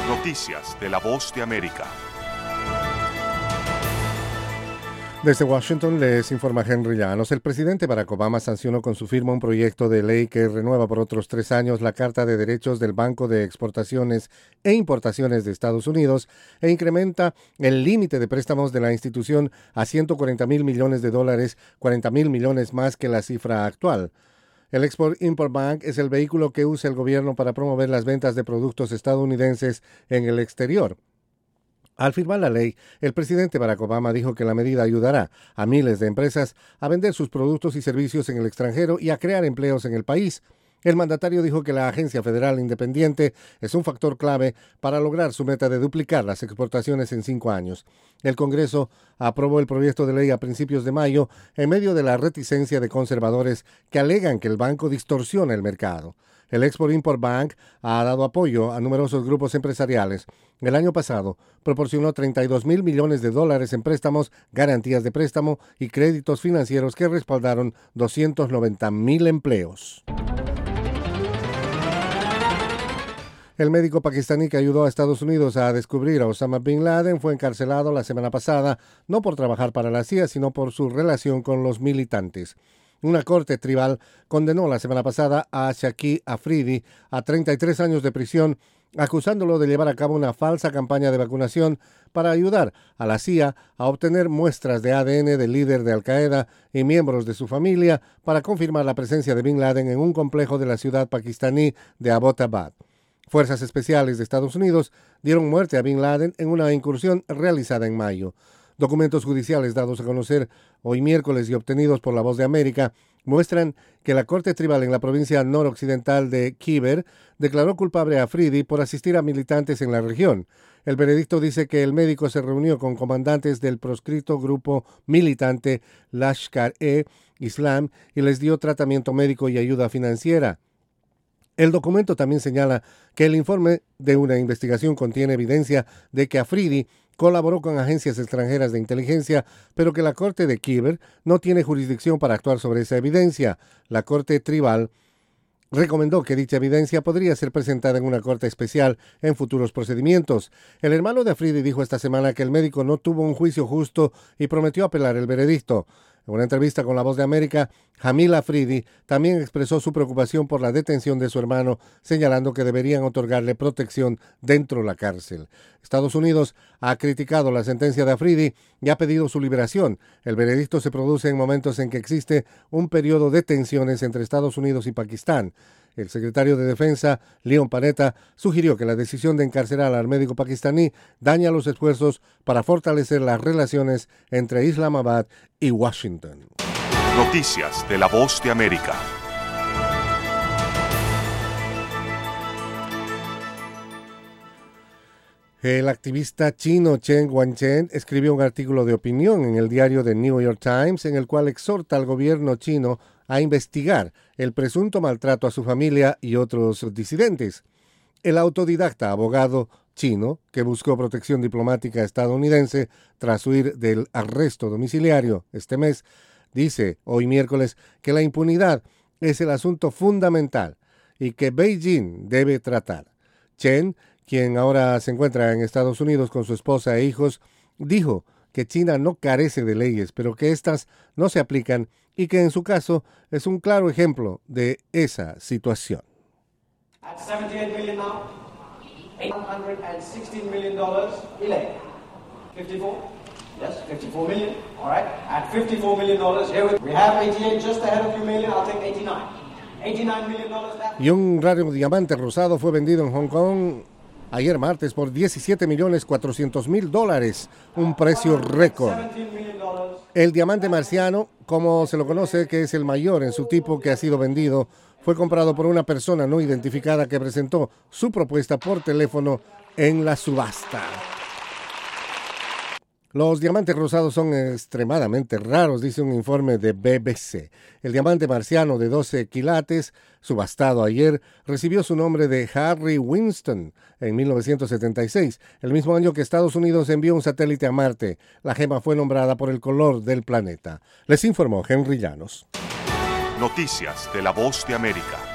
Noticias de la Voz de América. Desde Washington les informa Henry Llanos. El presidente Barack Obama sancionó con su firma un proyecto de ley que renueva por otros 3 años la Carta de Derechos del Banco de Exportaciones e Importaciones de Estados Unidos e incrementa el límite de préstamos de la institución a $140,000 millones, 40,000 millones más que la cifra actual. El Export-Import Bank es el vehículo que usa el gobierno para promover las ventas de productos estadounidenses en el exterior. Al firmar la ley, el presidente Barack Obama dijo que la medida ayudará a miles de empresas a vender sus productos y servicios en el extranjero y a crear empleos en el país. El mandatario dijo que la agencia federal independiente es un factor clave para lograr su meta de duplicar las exportaciones en 5 años. El Congreso aprobó el proyecto de ley a principios de mayo en medio de la reticencia de conservadores que alegan que el banco distorsiona el mercado. El Export-Import Bank ha dado apoyo a numerosos grupos empresariales. El año pasado proporcionó $32,000 millones en préstamos, garantías de préstamo y créditos financieros que respaldaron 290,000 empleos. El médico pakistaní que ayudó a Estados Unidos a descubrir a Osama Bin Laden fue encarcelado la semana pasada, no por trabajar para la CIA, sino por su relación con los militantes. Una corte tribal condenó la semana pasada a Shaki Afridi a 33 años de prisión, acusándolo de llevar a cabo una falsa campaña de vacunación para ayudar a la CIA a obtener muestras de ADN del líder de Al-Qaeda y miembros de su familia para confirmar la presencia de Bin Laden en un complejo de la ciudad pakistaní de Abbottabad. Fuerzas especiales de Estados Unidos dieron muerte a Bin Laden en una incursión realizada en mayo. Documentos judiciales dados a conocer hoy miércoles y obtenidos por La Voz de América muestran que la Corte Tribal en la provincia noroccidental de Khyber declaró culpable a Afridi por asistir a militantes en la región. El veredicto dice que el médico se reunió con comandantes del proscrito grupo militante Lashkar-e-Islam y les dio tratamiento médico y ayuda financiera. El documento también señala que el informe de una investigación contiene evidencia de que Afridi colaboró con agencias extranjeras de inteligencia, pero que la Corte de Khyber no tiene jurisdicción para actuar sobre esa evidencia. La Corte Tribal recomendó que dicha evidencia podría ser presentada en una corte especial en futuros procedimientos. El hermano de Afridi dijo esta semana que el médico no tuvo un juicio justo y prometió apelar el veredicto. En una entrevista con La Voz de América, Jamil Afridi también expresó su preocupación por la detención de su hermano, señalando que deberían otorgarle protección dentro de la cárcel. Estados Unidos ha criticado la sentencia de Afridi y ha pedido su liberación. El veredicto se produce en momentos en que existe un periodo de tensiones entre Estados Unidos y Pakistán. El secretario de Defensa, Leon Panetta, sugirió que la decisión de encarcelar al médico pakistaní daña los esfuerzos para fortalecer las relaciones entre Islamabad y Washington. Noticias de la Voz de América. El activista chino Chen Guangcheng escribió un artículo de opinión en el diario The New York Times en el cual exhorta al gobierno chino a investigar el presunto maltrato a su familia y otros disidentes. El autodidacta abogado chino, que buscó protección diplomática estadounidense tras huir del arresto domiciliario este mes, dice hoy miércoles que la impunidad es el asunto fundamental y que Beijing debe tratar. Chen, quien ahora se encuentra en Estados Unidos con su esposa e hijos, dijo que China no carece de leyes, pero que éstas no se aplican y que en su caso es un claro ejemplo de esa situación. At 78 million now, $816 million elect. 54? Yes, 54 million. All right. At $54 million, here we have 88 just ahead of you million. I'll take 89. $89 million. Y un raro diamante rosado fue vendido en Hong Kong ayer martes por $17,400,000, un precio récord. El diamante marciano, como se lo conoce, que es el mayor en su tipo que ha sido vendido, fue comprado por una persona no identificada que presentó su propuesta por teléfono en la subasta. Los diamantes rosados son extremadamente raros, dice un informe de BBC. El diamante marciano de 12 quilates, subastado ayer, recibió su nombre de Harry Winston en 1976, el mismo año que Estados Unidos envió un satélite a Marte. La gema fue nombrada por el color del planeta. Les informó Henry Llanos. Noticias de la Voz de América.